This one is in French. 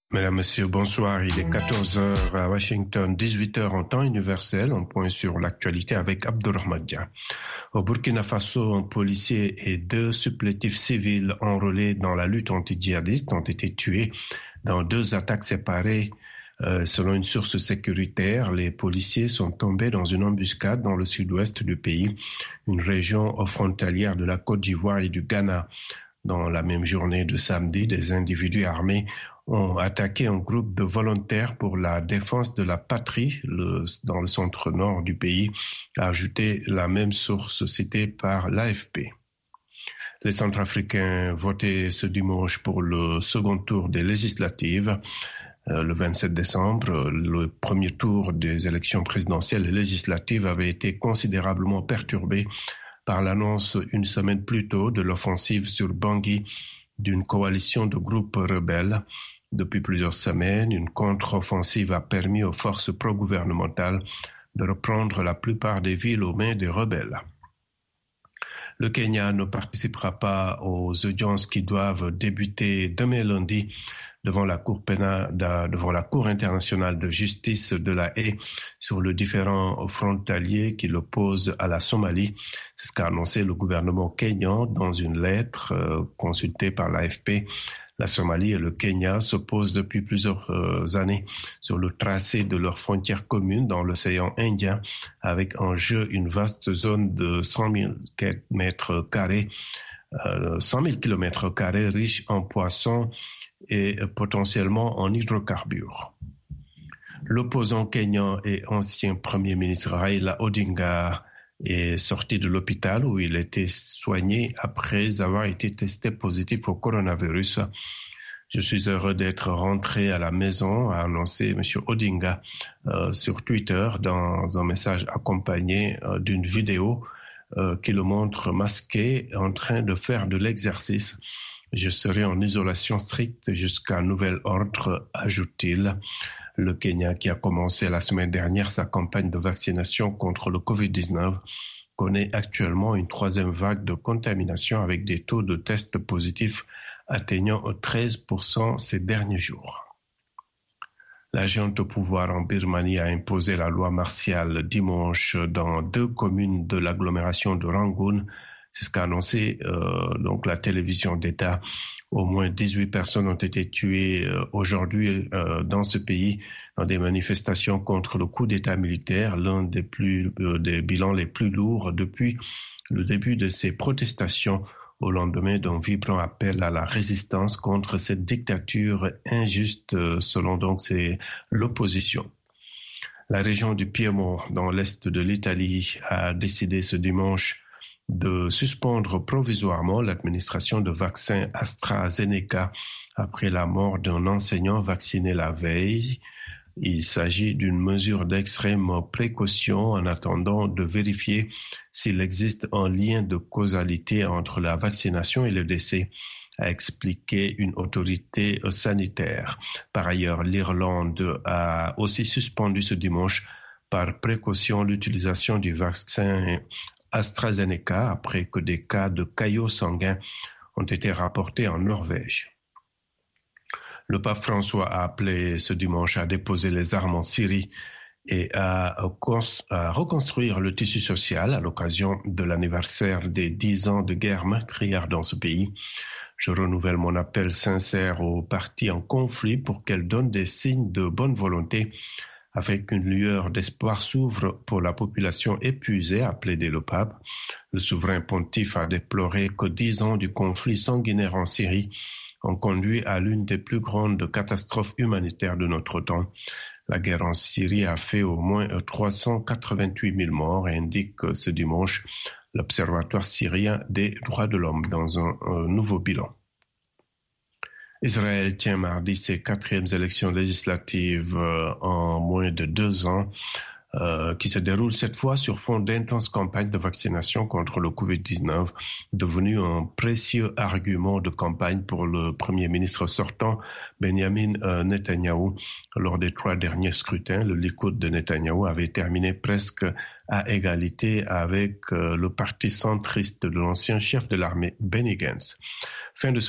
Mesdames, Messieurs, bonsoir. Il est 14h à Washington, 18h en temps universel. On point sur l'actualité avec Abdourahmane Dia. Au Burkina Faso, un policier et 2 supplétifs civils enrôlés dans la lutte anti-djihadiste ont été tués dans 2 attaques séparées. Selon une source sécuritaire, les policiers sont tombés dans une embuscade dans le sud-ouest du pays, une région frontalière de la Côte d'Ivoire et du Ghana. Dans la même journée de samedi, des individus armés ont attaqué un groupe de volontaires pour la défense de la patrie dans le centre-nord du pays, a ajouté la même source citée par l'AFP. Les Centrafricains votaient ce dimanche pour le second tour des législatives. Le 27 décembre, le premier tour des élections présidentielles et législatives avait été considérablement perturbé par l'annonce une semaine plus tôt de l'offensive sur Bangui d'une coalition de groupes rebelles. Depuis plusieurs semaines, une contre-offensive a permis aux forces pro-gouvernementales de reprendre la plupart des villes aux mains des rebelles. Le Kenya ne participera pas aux audiences qui doivent débuter demain lundi devant la Cour internationale de justice de La Haye sur le différend frontalier qui l'oppose à la Somalie. C'est ce qu'a annoncé le gouvernement kényan dans une lettre consultée par l'AFP. La Somalie et le Kenya s'opposent depuis plusieurs années sur le tracé de leurs frontières communes dans l'océan Indien, avec en jeu une vaste zone de 100 000 kilomètres carrés riche en poissons et potentiellement en hydrocarbures. L'opposant kényan et ancien premier ministre Raila Odinga est sorti de l'hôpital où il était soigné après avoir été testé positif au coronavirus. Je suis heureux d'être rentré à la maison, a annoncé M. Odinga sur Twitter dans un message accompagné d'une vidéo qui le montre masqué en train de faire de l'exercice. Je serai en isolation stricte jusqu'à nouvel ordre, ajoute-t-il. Le Kenya, qui a commencé la semaine dernière sa campagne de vaccination contre le Covid-19, connaît actuellement une 3e vague de contamination avec des taux de tests positifs atteignant 13% ces derniers jours. La junte au pouvoir en Birmanie a imposé la loi martiale dimanche dans 2 communes de l'agglomération de Rangoon. C'est ce qu'a annoncé donc la télévision d'État. Au moins 18 personnes ont été tuées aujourd'hui dans ce pays dans des manifestations contre le coup d'État militaire, l'un des bilans les plus lourds depuis le début de ces protestations au lendemain d'un vibrant appel à la résistance contre cette dictature injuste, selon donc l'opposition. La région du Piémont, dans l'est de l'Italie, a décidé ce dimanche de suspendre provisoirement l'administration de vaccins AstraZeneca après la mort d'un enseignant vacciné la veille. Il s'agit d'une mesure d'extrême précaution en attendant de vérifier s'il existe un lien de causalité entre la vaccination et le décès, a expliqué une autorité sanitaire. Par ailleurs, l'Irlande a aussi suspendu ce dimanche par précaution l'utilisation du vaccin AstraZeneca après que des cas de caillots sanguins ont été rapportés en Norvège. Le pape François a appelé ce dimanche à déposer les armes en Syrie et à reconstruire le tissu social à l'occasion de l'anniversaire des 10 ans de guerre meurtrière dans ce pays. Je renouvelle mon appel sincère aux parties en conflit pour qu'elles donnent des signes de bonne volonté afin qu'une lueur d'espoir s'ouvre pour la population épuisée, a plaidé le pape. Le souverain pontife a déploré que 10 ans du conflit sanguinaire en Syrie ont conduit à l'une des plus grandes catastrophes humanitaires de notre temps. La guerre en Syrie a fait au moins 388 000 morts, indique ce dimanche l'Observatoire syrien des droits de l'homme dans un nouveau bilan. Israël tient mardi ses 4e élections législatives en moins de 2 ans, qui se déroulent cette fois sur fond d'intenses campagnes de vaccination contre le Covid-19, devenu un précieux argument de campagne pour le Premier ministre sortant, Benjamin Netanyahou. Lors des 3 derniers scrutins, le Likoud de Netanyahou avait terminé presque à égalité avec le parti centriste de l'ancien chef de l'armée, Benny Gantz. Fin de ce